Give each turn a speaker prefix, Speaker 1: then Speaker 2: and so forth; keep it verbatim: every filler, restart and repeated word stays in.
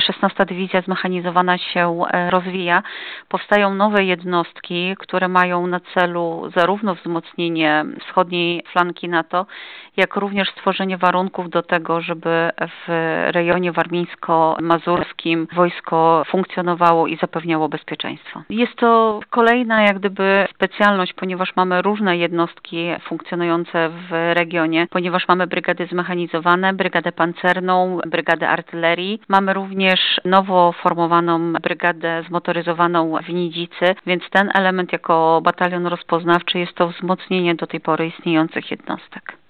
Speaker 1: szesnasta Dywizja Zmechanizowana się rozwija. Powstają nowe jednostki, które mają na celu zarówno wzmocnienie wschodniej flanki NATO, jak również stworzenie warunków do tego, żeby w rejonie warmińsko-mazurskim wojsko funkcjonowało i zapewniało bezpieczeństwo. Jest to kolejna jak gdyby specjalność, ponieważ mamy różne jednostki funkcjonujące w regionie, ponieważ mamy brygady zmechanizowane, brygadę pancerną, brygadę artylerii. Mamy również nowo formowaną brygadę zmotoryzowaną w Nidzicy, więc ten element jako batalion rozpoznawczy jest to wzmocnienie do tej pory istniejących jednostek.